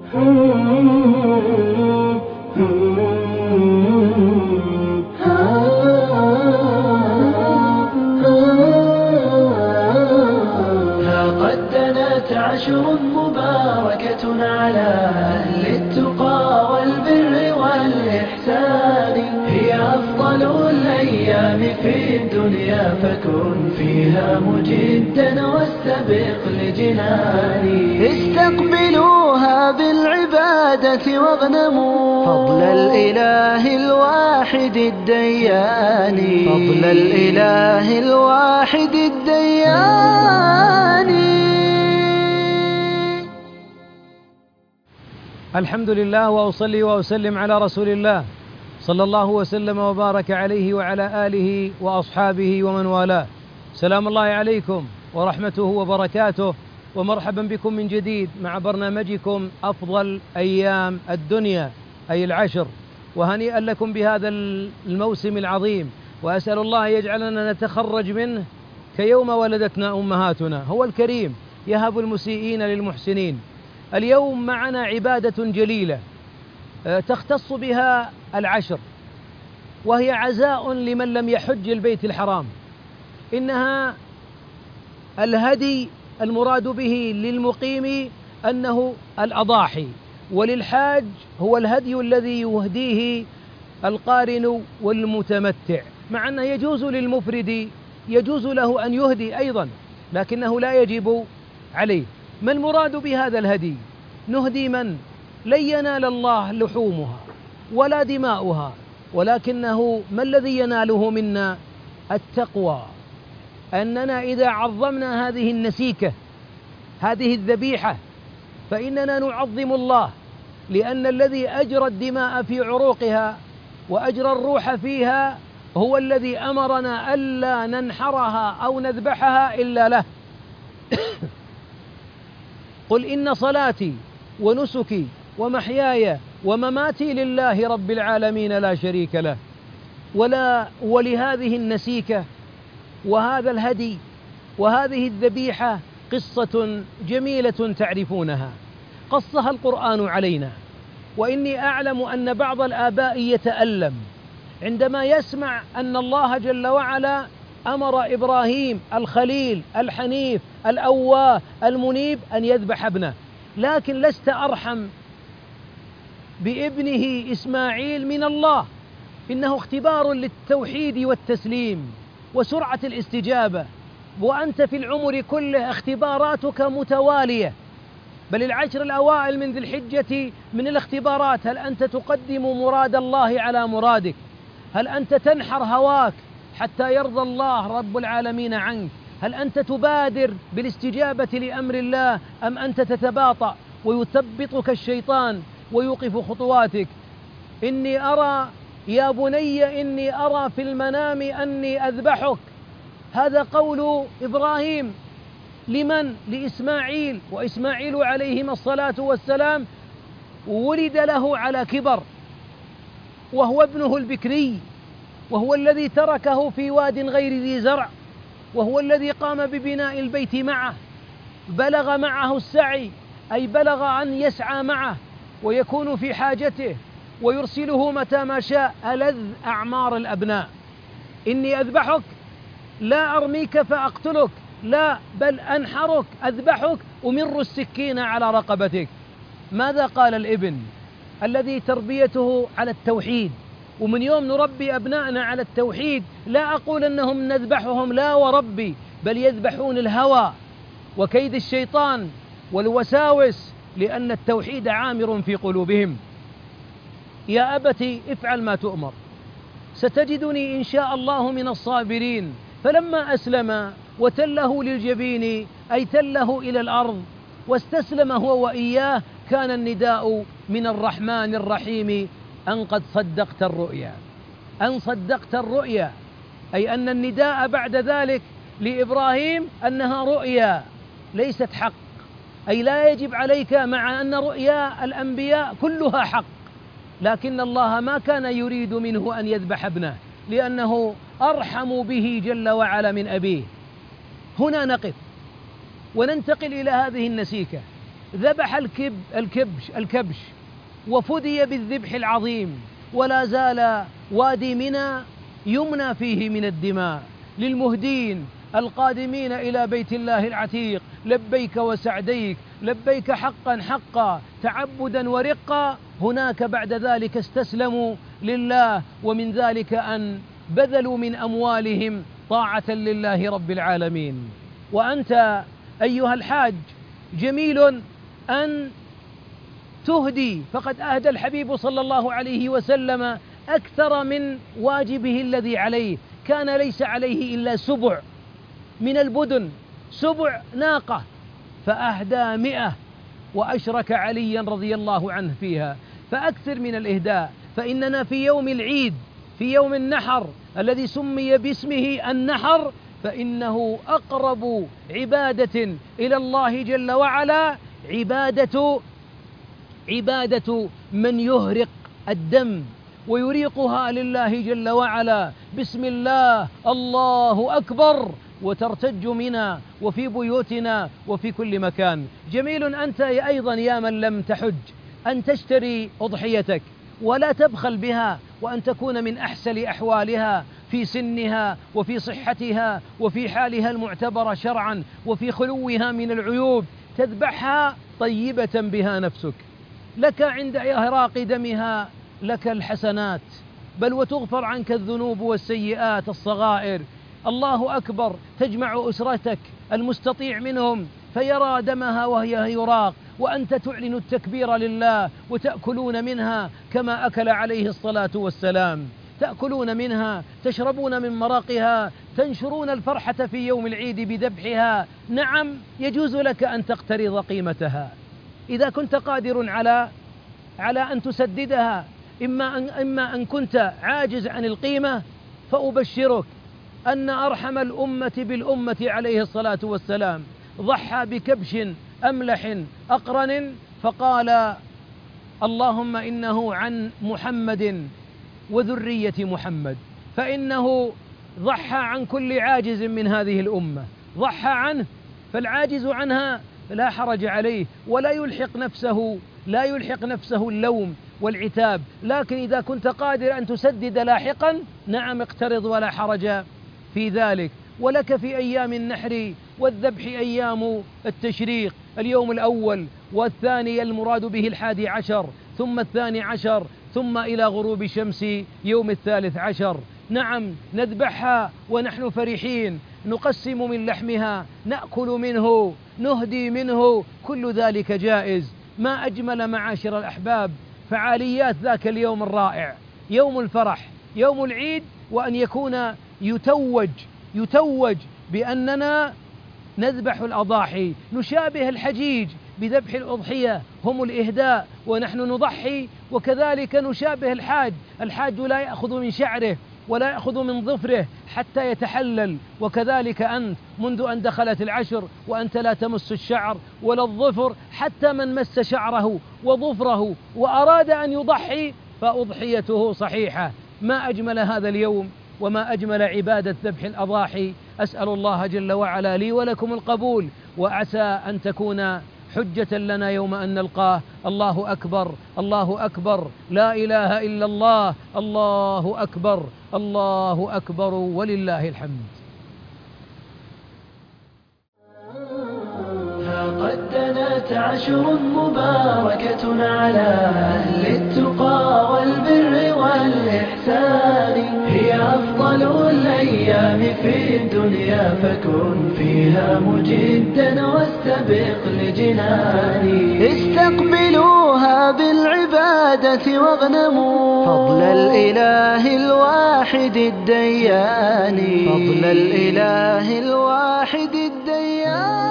قد دنت عشر مباركة على أهل التقى والبر والإحسان، هي أفضل الأيام في الدنيا، فكن فيها مجدا واستبق لجناني. استقبلوها بالعبادة واغنموا فضل الإله الواحد الديان، فضل الإله الواحد الديان. الحمد لله، وأصلي وأسلم على رسول الله صلى الله وسلم وبارك عليه وعلى آله وأصحابه ومن والاه. سلام الله عليكم ورحمته وبركاته، ومرحبا بكم من جديد مع برنامجكم أفضل أيام الدنيا، أي العشر. وهنيئا لكم بهذا الموسم العظيم، وأسأل الله يجعلنا نتخرج منه كيوم ولدتنا أمهاتنا. هو الكريم يهب المسيئين للمحسنين. اليوم معنا عبادة جليلة تختص بها العشر، وهي عزاء لمن لم يحج البيت الحرام. إنها الهدي المراد به للمقيم أنه الأضاحي، وللحاج هو الهدي الذي يهديه القارن والمتمتع، مع أنه يجوز للمفرد، يجوز له أن يهدي أيضا، لكنه لا يجب عليه. ما المراد بهذا الهدي؟ نهدي من لن ينال الله لحومها ولا دماؤها، ولكنه ما الذي يناله منا؟ التقوى. أننا إذا عظمنا هذه النسيكة، هذه الذبيحة، فإننا نعظم الله، لأن الذي أجرى الدماء في عروقها وأجرى الروح فيها هو الذي أمرنا ألا ننحرها أو نذبحها إلا له. قل إن صلاتي ونسكي ومحياي ومماتي لله رب العالمين لا شريك له. ولهذه النسيكة وهذا الهدي وهذه الذبيحة قصة جميلة تعرفونها، قصها القرآن علينا. وإني أعلم أن بعض الآباء يتألم عندما يسمع أن الله جل وعلا أمر إبراهيم الخليل الحنيف الأواه المنيب أن يذبح ابنه، لكن لست أرحم بابنه إسماعيل من الله. إنه اختبار للتوحيد والتسليم وسرعة الاستجابة، وأنت في العمر كله اختباراتك متوالية، بل العشر الأوائل من ذي الحجة من الاختبارات. هل أنت تقدم مراد الله على مرادك؟ هل أنت تنحر هواك حتى يرضى الله رب العالمين عنك؟ هل أنت تبادر بالاستجابة لأمر الله، أم أنت تتباطأ ويثبطك الشيطان ويوقف خطواتك؟ إني أرى يا بني إني أرى في المنام أني أذبحك. هذا قول إبراهيم لمن؟ لإسماعيل. وإسماعيل عليهما الصلاة والسلام ولد له على كبر، وهو ابنه البكري، وهو الذي تركه في واد غير ذي زرع، وهو الذي قام ببناء البيت معه، بلغ معه السعي، أي بلغ أن يسعى معه ويكون في حاجته ويرسله متى ما شاء. ألذ أعمار الأبناء. إني أذبحك، لا أرميك فأقتلك، لا، بل أنحرك، أذبحك، أمر السكين على رقبتك. ماذا قال الابن الذي تربيته على التوحيد؟ ومن يوم نربي أبنائنا على التوحيد، لا أقول أنهم نذبحهم، لا وربي، بل يذبحون الهوى وكيد الشيطان والوساوس، لأن التوحيد عامر في قلوبهم. يا أبت افعل ما تؤمر ستجدني إن شاء الله من الصابرين. فلما أسلم وتله للجبين، أي تله إلى الأرض واستسلم هو وإياه، كان النداء من الرحمن الرحيم أن قد صدقت الرؤيا، أن صدقت الرؤيا، أي أن النداء بعد ذلك لإبراهيم أنها رؤيا ليست حق، أي لا يجب عليك، مع أن رؤيا الأنبياء كلها حق، لكن الله ما كان يريد منه أن يذبح ابنه، لأنه أرحم به جل وعلا من أبيه. هنا نقف وننتقل إلى هذه النسيكة. ذبح الكبش وفدي بالذبح العظيم، ولا زال وادي منى يمنى فيه من الدماء للمهدين القادمين إلى بيت الله العتيق: لبيك وسعديك، لبيك حقا حقا، تعبدا ورقا. هناك بعد ذلك استسلموا لله، ومن ذلك أن بذلوا من أموالهم طاعة لله رب العالمين. وأنت أيها الحاج جميل أن تهدي، فقد أهدى الحبيب صلى الله عليه وسلم أكثر من واجبه الذي عليه، كان ليس عليه إلا 7 من البدن، 7 ناقة، فأهدى 100 وأشرك عليا رضي الله عنه فيها. فأكثر من الإهداء، فإننا في يوم العيد، في يوم النحر الذي سمي باسمه النحر، فإنه أقرب عبادة إلى الله جل وعلا عبادة من يهرق الدم ويريقها لله جل وعلا. بسم الله، الله أكبر، وترتج منا وفي بيوتنا وفي كل مكان. جميل أنت أيضا يا من لم تحج أن تشتري أضحيتك ولا تبخل بها، وأن تكون من أحسن أحوالها في سنها وفي صحتها وفي حالها المعتبرة شرعا وفي خلوها من العيوب، تذبحها طيبة بها نفسك، لك عند إهراق دمها لك الحسنات، بل وتغفر عنك الذنوب والسيئات الصغائر. الله أكبر، تجمع أسرتك المستطيع منهم فيرى دمها وهي يراق، وأنت تعلن التكبير لله، وتأكلون منها كما أكل عليه الصلاة والسلام، تأكلون منها، تشربون من مرقها، تنشرون الفرحة في يوم العيد بذبحها. نعم، يجوز لك أن تقترض قيمتها إذا كنت قادر على أن تسددها، إما أن كنت عاجز عن القيمة، فأبشرك أن أرحم الأمة بالأمة عليه الصلاة والسلام ضحى بكبش أملح أقرن، فقال: اللهم إنه عن محمد وذرية محمد، فإنه ضحى عن كل عاجز من هذه الأمة، ضحى عنه، فالعاجز عنها لا حرج عليه، ولا يلحق نفسه اللوم والعتاب. لكن إذا كنت قادر أن تسدد لاحقا، نعم اقترض ولا حرج في ذلك. ولك في أيام النحر والذبح أيام التشريق: اليوم الأول والثاني المراد به 11، ثم 12، ثم إلى غروب شمس يوم 13. نعم، نذبحها ونحن فرحين، نقسم من لحمها، نأكل منه، نهدي منه، كل ذلك جائز. ما أجمل معاشر الأحباب فعاليات ذاك اليوم الرائع، يوم الفرح، يوم العيد، وأن يكون يتوج بأننا نذبح الأضاحي، نشابه الحجيج بذبح الأضحية، هم الإهداء ونحن نضحي، وكذلك نشابه الحاج لا يأخذ من شعره ولا يأخذ من ظفره حتى يتحلل، وكذلك أنت منذ أن دخلت العشر وأنت لا تمس الشعر ولا الظفر، حتى من مس شعره وظفره وأراد أن يضحي فأضحيته صحيحة. ما أجمل هذا اليوم وما أجمل عبادة ذبح الأضاحي. أسأل الله جل وعلا لي ولكم القبول، وعسى أن تكون حجة لنا يوم أن نلقاه. الله أكبر، الله أكبر، لا إله إلا الله، الله أكبر، الله أكبر، ولله الحمد. قد دنت عشر مباركة على أهل التقى والبر والإحسان، هي أفضل الأيام في الدنيا، فكن فيها مجدا واستبق لجناني. استقبلوها بالعبادة واغنموا فضل الإله الواحد الديان، فضل الإله الواحد الديان.